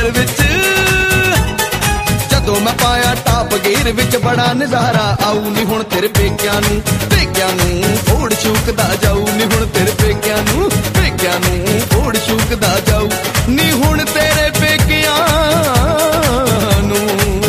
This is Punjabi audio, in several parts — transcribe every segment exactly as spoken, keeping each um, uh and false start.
ਗੇਰ ਵਿੱਚ ਜਦੋਂ ਮੈਂ ਪਾਇਆ ਟਾਪ ਗੇਰ ਵਿੱਚ ਬੜਾ ਨਜ਼ਾਰਾ ਆਊ ਨੀ ਹੁਣ ਤੇਰੇ ਪੇਕਿਆਂ ਨੂੰ ਪੇਕਿਆਂ ਨੂੰ ਫੋੜ ਸ਼ੂਕਦਾ ਜਾਊ ਨੀ ਹੁਣ ਤੇਰੇ ਪੇਕਿਆਂ ਨੂੰ ਪੇਕਿਆਂ ਨੂੰ ਫੋੜ ਸ਼ੂਕਦਾ ਜਾਊ ਨੀ ਹੁਣ ਤੇਰੇ ਪੇਕਿਆਂ ਨੂੰ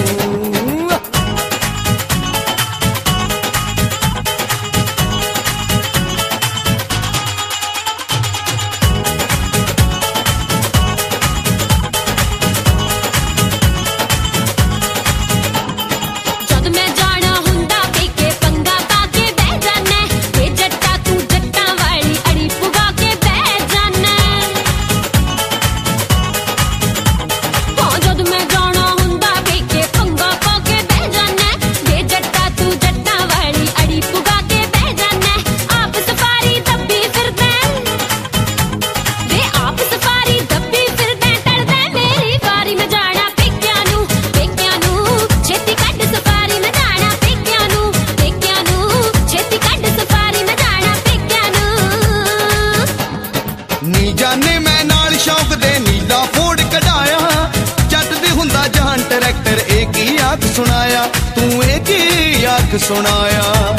ਜਾਨੇ ਮੈਂ ਨਾਲ ਸ਼ੌਕ ਦੇ ਨੀਲਾ ਫੋੜ ਕਢਾਇਆ ਜੱਟ ਦੀ ਹੁੰਦਾ ਜਹਾਨ ਟਰੈਕਟਰ ਇਹ ਕੀ ਆਖ ਸੁਣਾਇਆ ਤੂੰ ਇਹ ਕੀ ਆਖ ਸੁਣਾਇਆ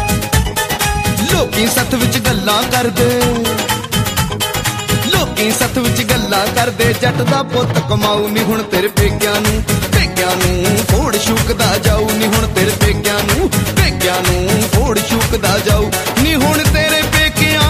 ਲੋਕੀ ਸੱਥ ਵਿੱਚ ਗੱਲਾਂ ਕਰਦੇ ਲੋਕੀ ਸੱਥ ਵਿੱਚ ਗੱਲਾਂ ਕਰਦੇ ਜੱਟ ਦਾ ਪੁੱਤ ਕਮਾਊ ਨੀ ਹੁਣ ਤੇਰੇ ਪੇਕਿਆਂ ਨੂੰ ਪੇਕਿਆਂ ਨੂੰ ਫੋੜ ਸ਼ੂਕਦਾ ਜਾਊ ਨੀ ਹੁਣ ਤੇਰੇ ਪੇਕਿਆਂ ਨੂੰ ਪੇਕਿਆਂ ਨੂੰ ਫੋੜ ਸ਼ੂਕਦਾ ਜਾਊ ਨੀ ਹੁਣ ਤੇਰੇ ਪੇਕਿਆਂ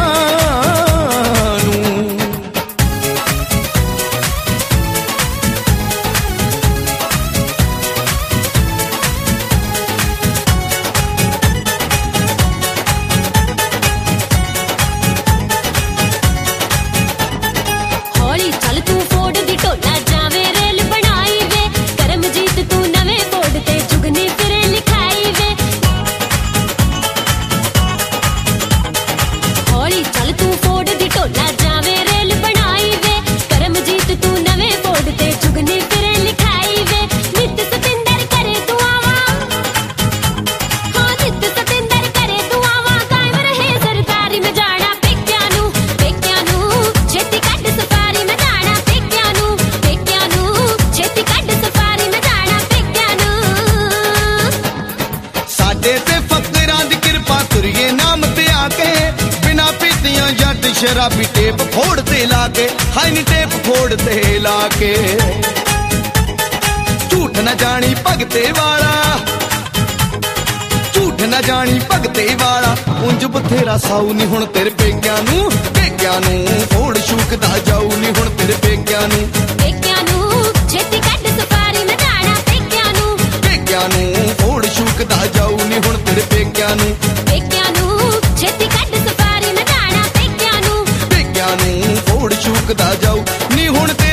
शराबी टेप फोड़ते लाके हाय नी टेप फोड़ते लाके झूठ न जानी भगते वाला झूठ न जानी भगते वाला उंज बथेरा साऊ नी हुण तेरे पेकिਆਂ ਨੂੰ पेकिਆਂ ਨੂੰ फोड़ शूकदा जाऊ नी हुण तेरे पेकिਆਂ ਨੂੰ पेकिਆਂ ਨੂੰ ਛੇਤੀ ਕੱਢ ਸਫਾਰੀ ਮੈਂ ਜਾਣਾ पेकिਆਂ ਨੂੰ पेकिਆਂ ਨੂੰ फोड़ शूकदा जाऊ नी हुण तेरे पेकिਆਂ ਨੂੰ पेकिਆਂ ਨੂੰ ਛੇਤੀ ਕੱਢ ਸਫਾਰੀ ਮੈਂ ਜਾਣਾ ਨੂੰ ਫੋੜ ਸ਼ੂਕਦਾ ਜਾਊ ਨੀ ਹੁਣ ਤੇ